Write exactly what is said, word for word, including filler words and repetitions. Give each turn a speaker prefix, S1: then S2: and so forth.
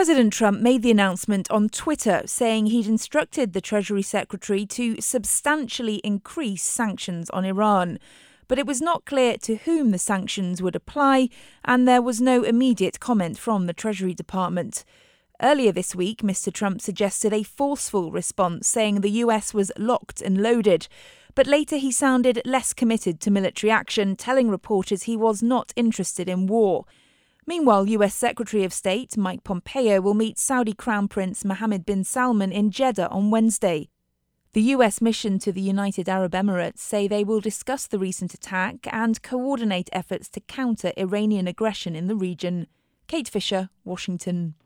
S1: President Trump made the announcement on Twitter, saying he'd instructed the Treasury Secretary to substantially increase sanctions on Iran. But it was not clear to whom the sanctions would apply, and there was no immediate comment from the Treasury Department. Earlier this week, Mister Trump suggested a forceful response, saying the U S was locked and loaded. But later he sounded less committed to military action, telling reporters he was not interested in war. Meanwhile, U S Secretary of State Mike Pompeo will meet Saudi Crown Prince Mohammed bin Salman in Jeddah on Wednesday. The U S mission to the United Arab Emirates say they will discuss the recent attack and coordinate efforts to counter Iranian aggression in the region. Kate Fisher, Washington.